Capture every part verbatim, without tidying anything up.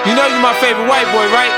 You know you my favorite white boy, right?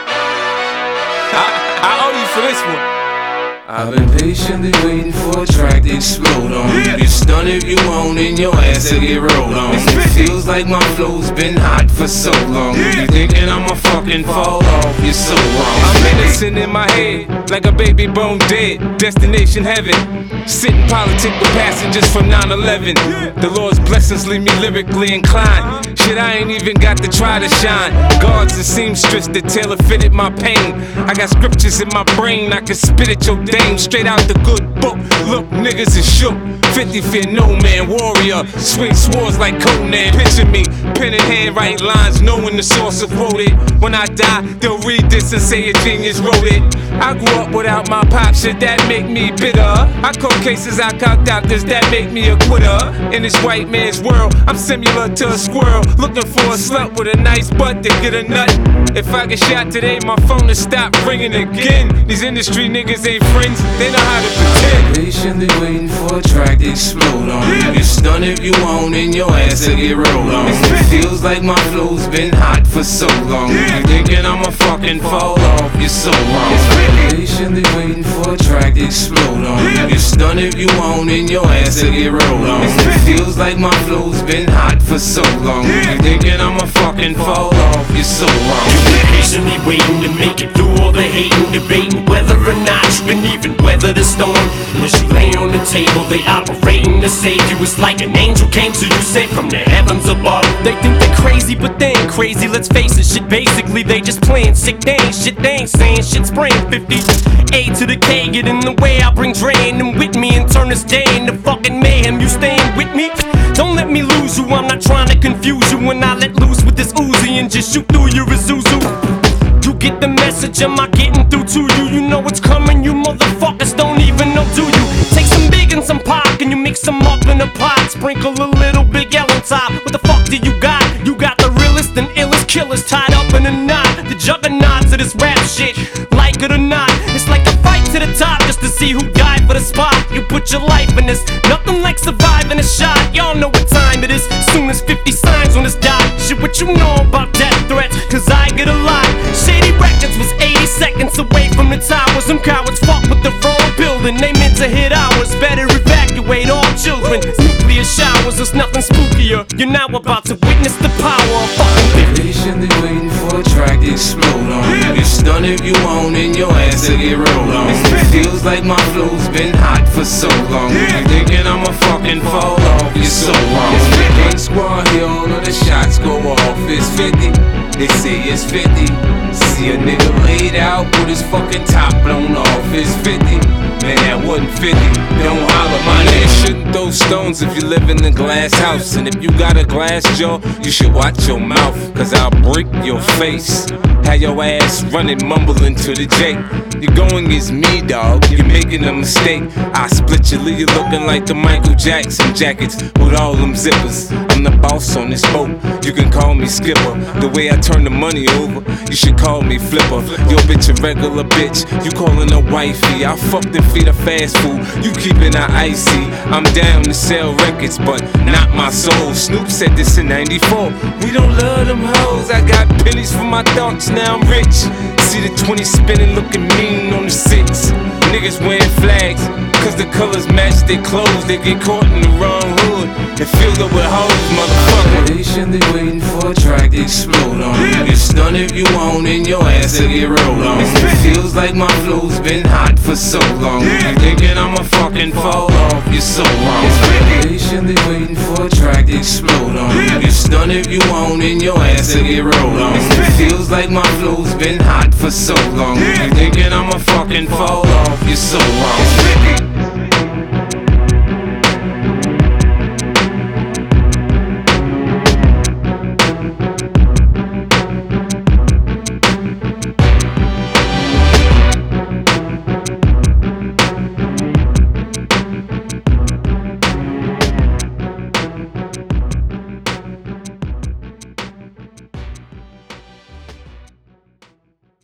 I, I owe you for this one. I've been patiently waiting for a track to explode on. You get stunned if you want and your ass to get rolled on. It feels like my flow's been hot for so long. You thinking I'ma fucking fall off, you're so wrong. I'm innocent in my head, like a baby bone dead. Destination heaven, sitting politic with passengers from nine eleven. The Lord's blessings leave me lyrically inclined. Shit, I ain't even got to try to shine. Guards and seamstress that tailor fitted my pain. I got scriptures in my brain, I can spit at your dame. Straight out the good book, look, niggas is shook. fifty fear no man, warrior, swing swords like Conan. Picture me, pen in hand, write lines, knowing the source of wrote it. When I die, they'll read this and say a genius wrote it. I grew up without my pop, shit that make me bitter. I caught cases, I caught doctors, that make me a quitter. In this white man's world, I'm similar to a squirrel, looking for a slut with a nice butt to get a nut. If I get shot today, my phone will stop ringing again. These industry niggas ain't friends, they know how to pretend. Patiently waiting for a track to explode on. You get stunned if you want and your ass to get rolled on. It feels like my flow's been hot for so long. You thinking I'ma fucking fall off, you're so wrong. Patiently waiting for a track to explode on. You get stunned if you want and your ass to get rolled on. It feels like my flow's been hot for so long. You thinking I'ma fucking fall off, you're so wrong. You've been patiently waiting to make it through all the hating, debating whether or not you can even weather the storm. As you lay on the table, they operating to save you. It's like an angel came to you, sent from the heavens above. They think they're crazy, but they ain't crazy. Let's face it, shit. Basically, they just playing sick. They ain't shit. They ain't saying shit. Spraying fifty. A to the K, get in the way. I bring Dre and them with me and turn this day into fucking mayhem. You staying with me? Don't let me lose you. I'm not trying to confuse you when I let loose with this Uzi and just shoot through your Isuzu. You get the message, am I getting through to you? You know it's coming, you motherfuckers don't even know, do you? Take some big and some pop, and you mix them up in a pot. Sprinkle a little Big L on top. What the fuck do you got? You got the realest and illest killers tied up in a knot. The juggernauts of this rap shit, like it or not. It's like a fight to the top just to see who died for the spot. You put your life in this, nothing like surviving a shot. Y'all know what time it is, soon as fifty signs on this dot. Shit, what you know about death threats, cause I get a lot. Shady Records was eighty seconds away from the towers. Them cowards fuck with the wrong building, they meant to hit ours. Better evacuate all children, nuclear showers, there's nothing spookier. You're now about to witness the power of fucking fifty. Patiently waiting for a track to explode on. You get stunned if you want and your ass to get rolled on. It feels like my flow's been hot for so long. You thinking I'ma fucking fall off, you're so wrong. Gang squad here, all of the shots go off. It's fifty, they say it's fifty. See a nigga laid out with his fucking top blown off. It's fifty, man, that wasn't fifty. Don't holler, my nigga. Shouldn't throw stones if you live in a glass house. And if you got a glass jaw, you should watch your mouth, cause I'll break your face. Have your ass running, mumbling to the J. You're going against me, dog, you're making a mistake. I split you, leave you looking like the Michael Jackson jackets with all them zippers. I'm the boss on this boat, you can call me skipper. The way I turn the money over, you should call me flipper. Your bitch a regular bitch, you callin' her wifey. I fucked and feed her fast food, you keepin' her icy. I'm down to sell records, but not my soul. Snoop said this in ninety-four. We don't love them hoes, I got pennies for my thoughts, now I'm rich. See the twenty spinning, looking mean on the six. Niggas wearing flags, cause the colors match their clothes. They get caught in the wrong hood and filled up with hoes, motherfucker. Patiently waiting for a track to explode on. You get stunned if you want and your ass to get rolled on. It feels like my flow's been hot for so long. You thinking I'ma fucking fall off, you're so wrong. Patiently waiting for a track to explode on. You get stunned if you want and your ass to get rolled on. It feels like my flow's been hot for so long. You thinking I'ma fucking fall off, you're so wrong.